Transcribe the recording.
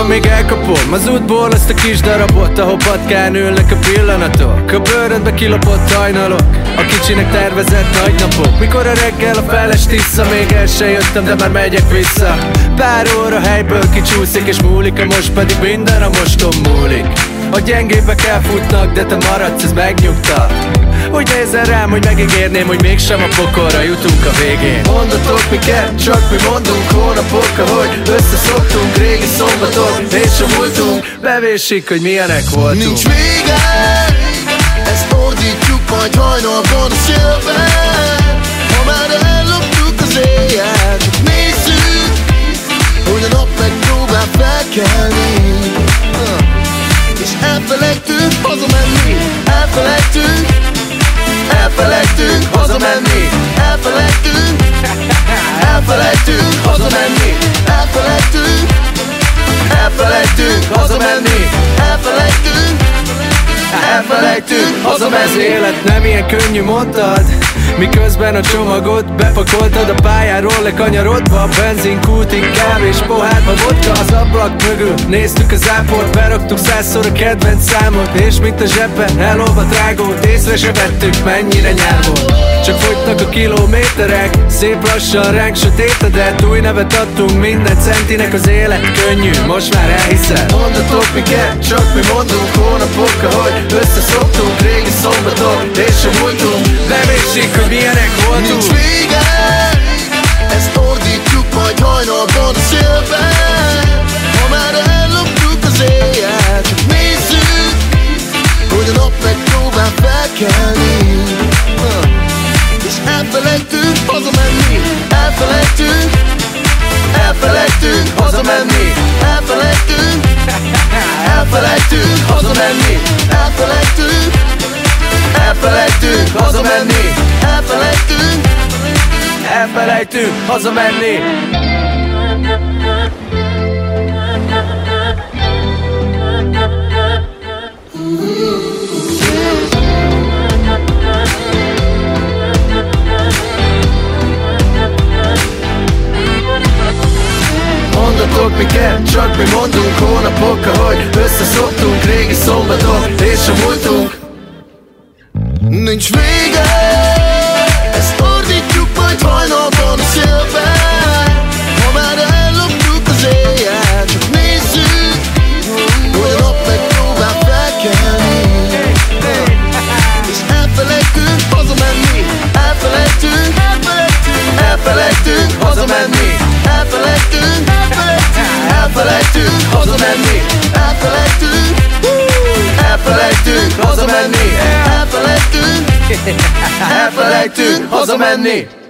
ha még elkapom az útból azt a kis darabot, ahol patkán ülnek a pillanatok, a bőrödbe kilopott hajnalok, a kicsinek tervezett nagy napok. Mikor a reggel a feles tisza, még el se jöttem, de már megyek vissza. Pár óra helyből kicsúszik és múlik, a most pedig minden a moston múlik. A gyengébbek elfutnak, de te maradsz, ez megnyugtat. Úgy nézel rám, hogy megígérném, hogy mégsem a pokolra jutunk a végén. Mondatok miket, csak mi mondunk hónapok, ahogy összeszoktunk régi szombatok, és a múltunk bevésik, hogy milyenek voltunk. Nincs vége, ezt ordítjuk majd hajnalban a szélben. Ha már elloptuk az éjjel, csak nézzük, hogy a nap megpróbál felkelni. És elfelejtünk hazamenni, elfelejtünk hazamenni, elfelejtünk hazamenni, elfelejtünk hazamenni, elfelejtünk hazamenni. Az élet nem ilyen könnyű, mondtad, miközben a csomagot bepakoltad a pályáról lekanyarodva, a benzinkútig kávés pohárba vodka az ablak mögül. Néztük az áport, beraktuk 100-szor a kedvenc számot, és mint a zsebben elolvadt rágót, észre se vettük, mennyire nyár volt. Csak fogytak a kilométerek, szép lassan ránk sötétedett, új nevet adtunk minden centinek, az élet könnyű, most már elhiszed. Mondatok miket, csak mi mondunk hónapok, ahogy összeszoktunk régi szombatok, és a múltunk bevésik, hogy milyenek voltunk. Nincs vége, ezt ordítjuk majd hajnalban a szélben. Ha már elloptuk az éjjel, csak nézzük, hogy a nap megpróbál felkelni. És elfelejtünk hazamenni, elfelejtünk hazamenni, elfelejtünk hazamenni, elfelejtünk hazamenni, Elfelejtünk hazamenni. Mondatok miket, csak mi mondunk hónapok, ahogy összeszoktunk régi szombatok, és a múltunk. Nincs vége, ezt ordítjuk majd hajnalban a szélben. Ha már elloptuk az éjjel, csak nézzük, hogy a nap megpróbál felkelni. És elfelejtünk hazamenni, elfelejtünk hazamenni, elfelejtünk hazamenni, elfelejtünk hazamenni, elfelejtünk hazamenni.